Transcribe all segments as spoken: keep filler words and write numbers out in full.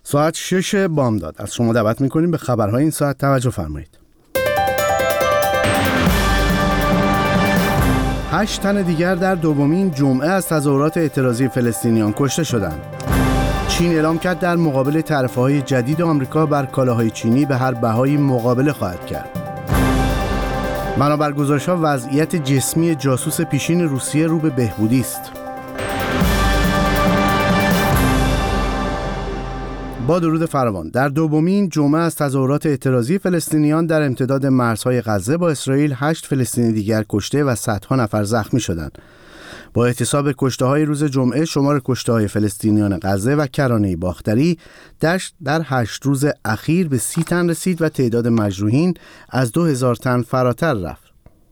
ساعت شش بامداد از شما دعوت میکنیم به خبرهای این ساعت توجه فرمایید. هشت تن دیگر در دومین جمعه از تظاهرات اعتراضی فلسطینیان کشته شدند. چین اعلام کرد در مقابل تعرفه‌های جدید آمریکا بر کالاهای چینی به هر بهایی مقابله خواهد کرد. بنابر گزارش‌ها وضعیت جسمی جاسوس پیشین روسیه رو به بهبودی است. با درود فراوان، در دومین جمعه از تظاهرات اعتراضی فلسطینیان در امتداد مرزهای غزه با اسرائیل هشت فلسطینی دیگر کشته و صدها نفر زخمی شدند. با احتساب کشته‌های روز جمعه، شمار کشته‌های فلسطینیان غزه و کرانه باختری دشت در هشت روز اخیر به سی تن رسید و تعداد مجروحین از دو هزار تن فراتر رفت.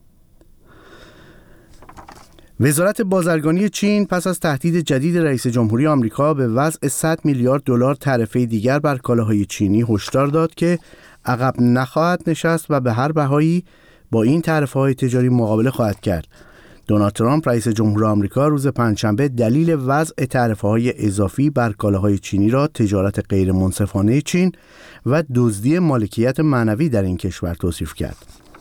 وزارت بازرگانی چین پس از تهدید جدید رئیس جمهوری آمریکا به وضع صد میلیارد دلار تعرفه دیگر بر کالاهای چینی هشدار داد که عقب نخواهد نشست و به هر بهایی با این تعرفه‌های تجاری مقابله خواهد کرد. دونالد ترامپ رئیس جمهور آمریکا روز پنجشنبه دلیل وضع تعرفه‌های اضافی بر کالاهای چینی را تجارت غیر منصفانه چین و دزدی مالکیت معنوی در این کشور توصیف کرد.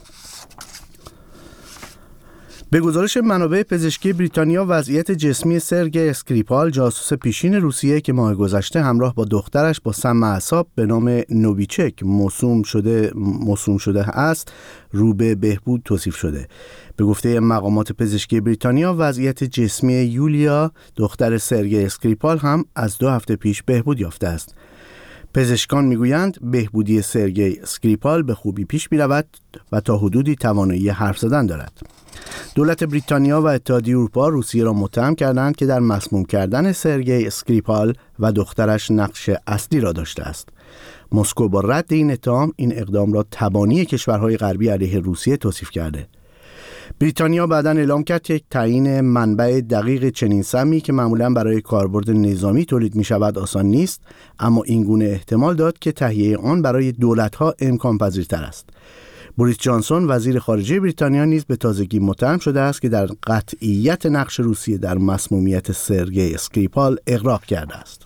به گزارش منابع پزشکی بریتانیا، وضعیت جسمی سرگئی اسکریپال، جاسوس پیشین روسیه که ماه گذشته همراه با دخترش با سم اعصاب به نام نوویچک موسوم شده موسوم شده است، رو به بهبود توصیف شده. به گفته مقامات پزشکی بریتانیا، وضعیت جسمی یولیا، دختر سرگئی اسکریپال، هم از دو هفته پیش بهبود یافته است. پزشکان میگویند بهبودی سرگئی اسکریپال به خوبی پیش می‌رود و تا حدودی توانایی حرف زدن دارد. دولت بریتانیا و اتحادیه اروپا روسیه را متهم کردند که در مسموم کردن سرگئی اسکریپال و دخترش نقش اصلی را داشته است. مسکو با رد این اتهام این اقدام را تبانی کشورهای غربی علیه روسیه توصیف کرده. بریتانیا بعداً اعلام کرد که تعیین منبع دقیق چنین سمی که معمولاً برای کاربرد نظامی تولید می شود آسان نیست، اما این گونه احتمال داد که تهیه آن برای دولت‌ها امکان پذیرتر است. بوریس جانسون وزیر خارجه بریتانیا نیز به تازگی متهم شده است که در قطعیت نقش روسیه در مسمومیت سرگئی اسکریپال اغراق کرده است.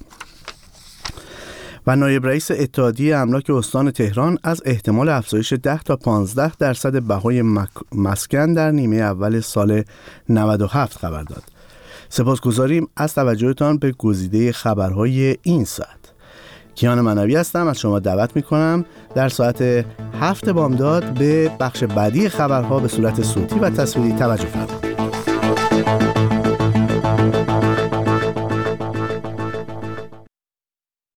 و نایب رئیس اتحادیه املاک استان تهران از احتمال افزایش ده تا پانزده درصد بهای مسکن در نیمه اول سال نود و هفت خبر داد. سپاسگزاریم از توجهتان به گزیده خبرهای این ساعت. کیان منوی هستم، از شما دعوت میکنم در ساعت هفت بامداد به بخش بعدی خبرها به صورت صوتی و تصویری توجه فرمایید.